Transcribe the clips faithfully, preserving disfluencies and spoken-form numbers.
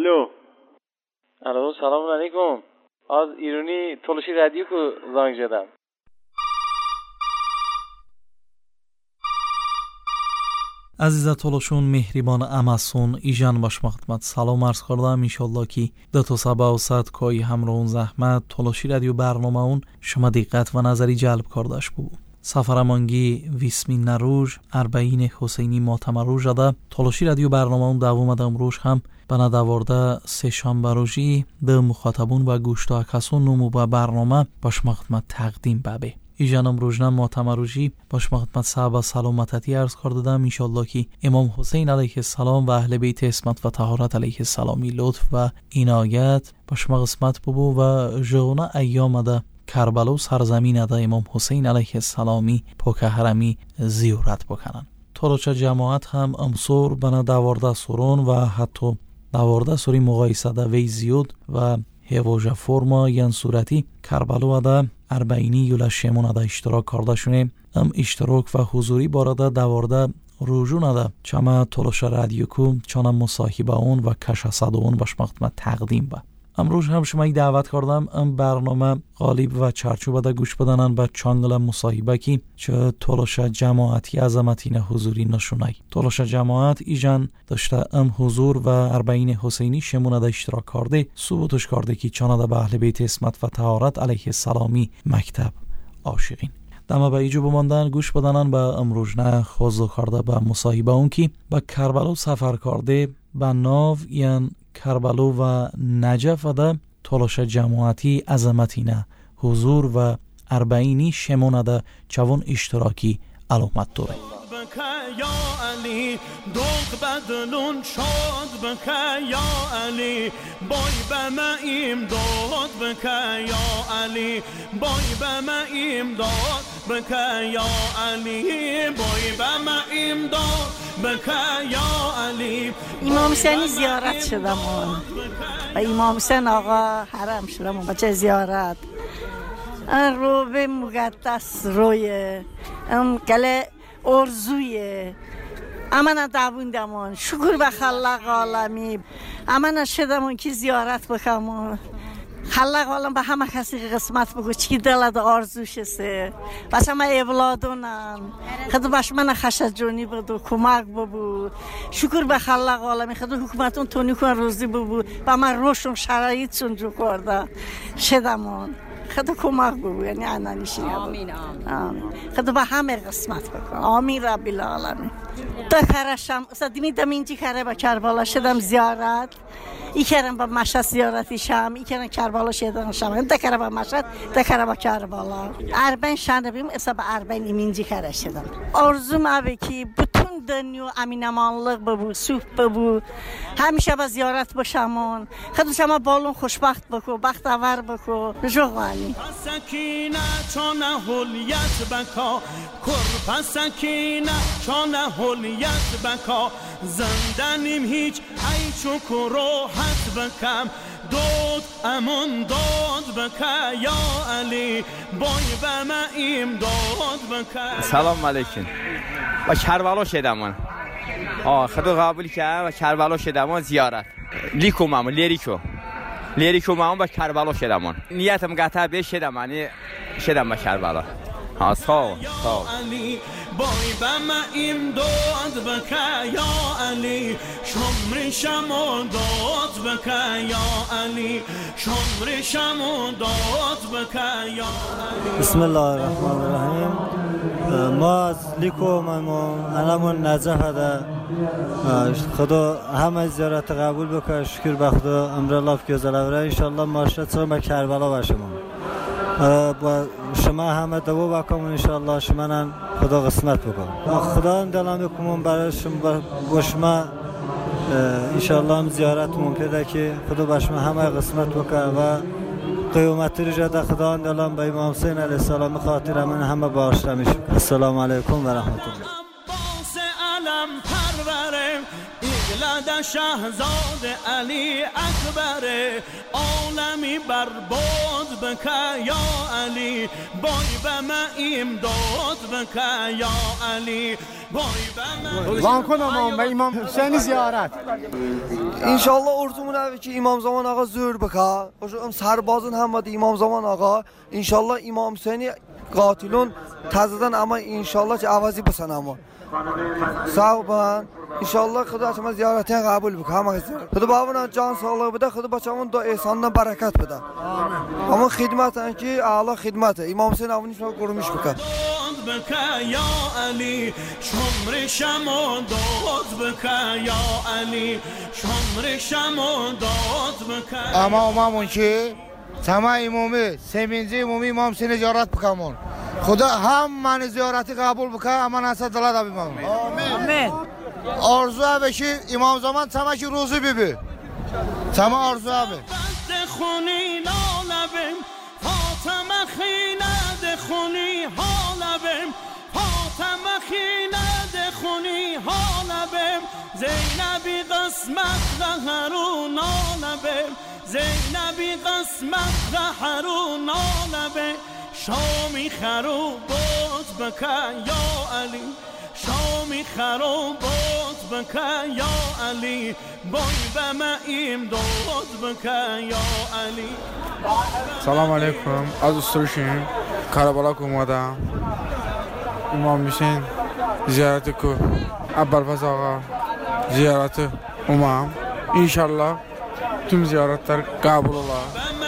الو الو سلام علیکم. از ایرانی تولشی رادیو کو زنگ زدم. عزیز تولشون مهربان امسون ایجان باش خدمت سلام عرض کردم. انشالله که دو تا سبا و صد کای همراهون زحمت تولشی رادیو برنامه اون شما دقت و نظری جلب کردش بود. سفرمانگی ویسمین نروژ اربعین حسینی ماتم روژ ده تولشی رادیو برنامه اون دوام دم روش هم بنا دوارده سه شنبه روزی به مخاطبون و گوشتا کسون نمو با برنامه باش خدمت تقدیم بابه. ایجانم روزنام ماتم روزی باش خدمت صحابه سلامتی عرض کردم. انشالله که امام حسین علیه السلام و اهل بیت اسمت و طهارت علیه السلامی لطف و عنایت باش قسمت ببو و جونا ایام ده کربلا و سرزمین ده امام حسین علیه السلامی پاک حرمی زیارت بکنن. تولوچه جماعت هم امسور بنا دوارده سورون و حتی دوارده سوری مقایسه ده وی زیاد و هواجه فرما یان صورتی کربلا ده اربعینی یولا شمون ده اشتراک کرده شونه. ام اشتراک و حضوری بارده دوارده روزونه ده چما تولوچه رادیو کو چانم مصاحبه اون و کش صد اون باش مقدمت تقدیم با. امروز هم شما دعوت کردم ام برنامه غالب و چارچوب ده گوش بدنن با چانگل مصاحبه کی چه تولوچه جماعتی عظمتی نه حضوری نشونای. تولوچه جماعت ایجان داشته ام حضور و اربعین حسینی شمونه ده اشتراک کرده ثبوتش کرده که چانه ده به اهل بیت اسمت و طهارت علیه السلامی مکتب عاشقین. دما به ایجو بماندن گوش بدنن با امروز نه خوزو کرده با مصاحبه اون کی با کربلا سفر کرده با ناو یان کربلا و نجف ده تولوچه جماعتی عظمتینه حضور و اربعینی شمونه ده چون اشتراکی علامت داره. یا علی دوغ بدلون شاد بکه یا علی بای بمیم داد بکه یا علی بای بمیم داد بکه یا علی بای بمیم داد بکه یا علی. امام حسین زیارت شدم و امام حسین آقا حرم شدم و بچه زیارت رو به مقدس روی ام گله ارزویه امانه دابوندمون شکر به خالق عالمی امانه شدمون که زیارت بکنمون خالق عالم به همه کسی قسمت بگو چی دلد آرزوش است بس همه اولادونن خدا باش من خشجونی بدو کمک ببو شکر به خالق عالمی خدا حکومتون تونی کن روزی ببو با من روشون شرایطشون جو کرده شدمون خدا کمک بگو یعنی انانیشی آمین آمین خدا به همه قسمت بکن آمین رب العالمین. دکرشم صدیمی دمینجی کره با کربلا شدم زیارت ای کردم با مشهد زیارتی شم ای کردم کربلا شدم شم دکره با مشهد دکره با کربلا اربعین شنبه بیم حساب اربعین ایمینجی کره شدم. آرزوم اوه کی bütün دنیا امینمانلıq ببو سوف ببو همیشه با زیارت باشمون خدا شما بالون خوشبخت بکو بختور بکو جوانی سکینه چون هولیت بکا کر سکینه چون هولیت بکا زندانیم هیچ ای چوکو راحت بکم داد امون داد بکه یا علی بای بمیم داد بکه. سلام علیکم. با کربلا شدم من آه خدا قبول کرد و کربلا شدم من زیارت لیکو مامو لیریکو لیریکو مامو با کربلا شدم من نیتم قطع به شدم من شدم با کربلا ها سا سا بای بمیم داد بکه یا علی شمر شمو داد بکه یا علی شمر شمو داد بکه یا علی. بسم الله الرحمن الرحیم. ما از لیکو مامو علمون نجف ده خدا همه زیارت قبول بکنه شکر به خدا امرالله فکیزالوره انشالله ماشت سر به کربلا باشم با شما همه دعا بکنم انشالله شما خدا قسمت بکنم خدا دلم بکنم برای شما با شما انشالله هم زیارت ممکنه که خدا با شما همه قسمت بکنه و قیامت رجا خدا دلم به امام حسین علیه السلام خاطر من همه باشتمش. السلام علیکم و رحمت الله. صد شهزاد علی اکبر عالمی برباد بکه یا علی بای به ما امداد بکه یا علی بای به ما لانکن امام به امام حسین زیارت انشالله ارزومون اوی که امام زمان آقا زور بکه ام سربازın همه امام زمان آقا انشالله امام حسینی قاتلون تازدن اما انشالله چه عوضی بسن اما sağ olun. İnşallah Xudo açma ziyaretini kabul bük. Hamma Xudo babana can sağlığı bıda, Xudo bacamın da ehsandan barakat bıda. Amin. Ama hizmetin ki Allah hizmeti. İmam Hüseyin avını şuna kurmuş bük. بکه یا علی شمر شما داد بکه یا علی شمر شما داد بکه اما امامون که تمام امامی sevinci امامی امام Hüseyin'i ziyaret بکمون خدا هم من زیارتی قبول بکه اما نصد دلت ابی امام آمین آرزو ابی که امام زمان تمام که روزی بیبی تمام آرزو ابی خونی نالبم فاطمه خینه خونی حالبم فاطمه خینه خونی حالبم زینبی قسمت غهرون نالبم زینبی قسمت غهرون نالبم شامی خروبات بکه یا علی شامی خروبات بکه یا علی بای به ما امداد بکه یا علی سلام علیکم از استرشیم کربلا اومدم امام حسین زیارت کو ابوالفضل آقا زیارت امام انشالله tüm ziyaretler kabul ola.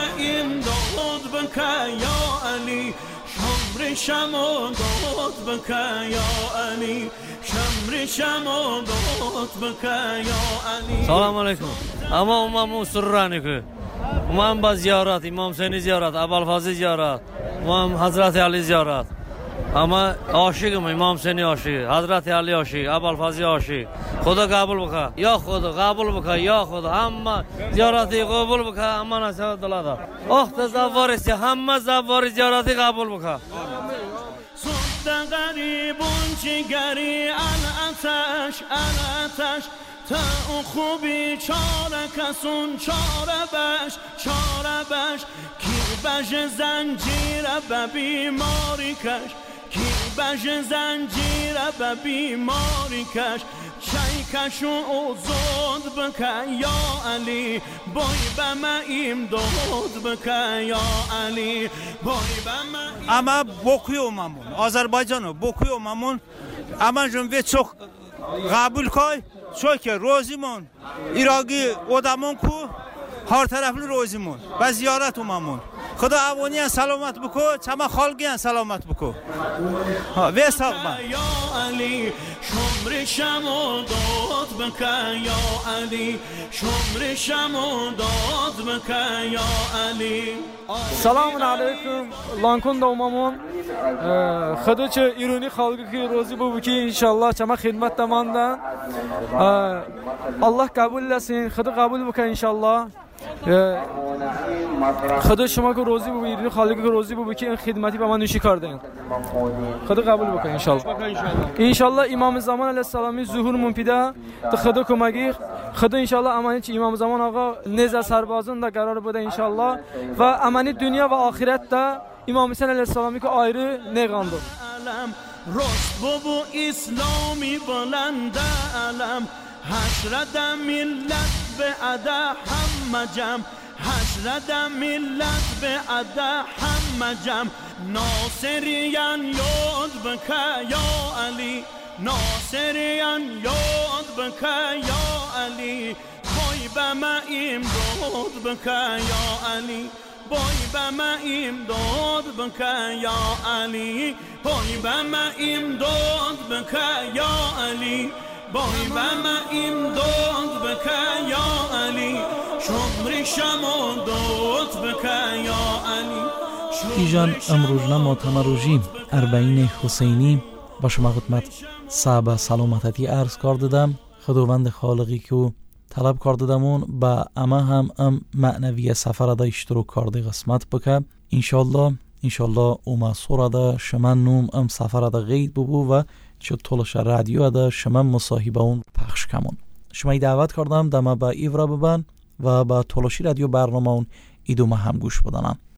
شمر شمادات بکه یا علی شمر شمادات بکه یا علی سلام علیکم اما امام سررانی که امام با زیارت امام حسین زیارت ابوالفضل زیارت امام حضرت علی زیارت اما عاشقم امام حسین عاشق حضرت علی عاشق ابوالفضل عاشق خدا قبول بکه یا خدا قبول بکه یا خدا همه زیارتی قبول بکه اما نصیحت دلادا اخت زوارسی همه زوار زیارتی قبول بکه صد غریبون جگری الاتش الاتش تا خوبی چاره کسون چاره بش چاره بش کی بش زنجیر به بیماری کش کی بش زنجیر به بیماری کش چای کشو اوزاد بکه یا علی بای به ما امداد بکه یا علی بای به ما اما بکویوممون آذربایجانو بکویوممون اما جنبه çok قبول koy çünkü روزیمون ایراقی odamon ku هر طرفلی روزیمون و زیارت اوممون خدا اوانیان سلامت بکو چما خالقیان سلامت بکو و سلام یا علی شمر شمادات بکه یا علی شمر شمادات بکه یا علی سلام علیکم لانکون دومامون خدا چه ایرانی خالقی که روزی بو کی انشالله چما خدمت دماندن الله قبول لسین خدا قبول بکه انشالله خدا شما که روزی بو ایرانی خالقی که روزی بو که این خدمتی به من نوشی کردین خدا قبول بکن انشالله انشالله امام زمان علیه السلامی ظهور ممپیده تا خدا کمگی خدا انشالله امانی چه امام زمان آقا نزد سربازان دا قرار بوده انشالله و امانی دنیا و آخرت دا امام حسین علیه السلامی که آیره نگاندو راست بابو اسلامی بلند علم حشرت ملت به ادا همه جمع حشرت ملت به ادا همه جمع ناصریان یاد بکه یا علی ناصریان یاد بکه یا علی بای به ما امداد بکه یا علی بای به ما امداد بکه یا علی بای به ما امداد بکه یا علی بای به ما امداد بکه یا علی شمر شمادات بکه یا علی ایجان امروزنا ماتمروجی اربعین حسینی با شما خدمت صحبه سلامتی عرض کردم خداوند خالقی که طلب کردمون با اما هم ام معنوی سفر دا اشتراک کرده قسمت بکه انشالله انشالله اوما سورا دا شما نوم ام سفر دا غید ببو و چه طولش رادیو دا شما مصاحبه اون پخش کمون شما دعوت کردم دما با ایورا ببن و با تلاشی رادیو برنامه اون ایدو ما هم گوش بدانن.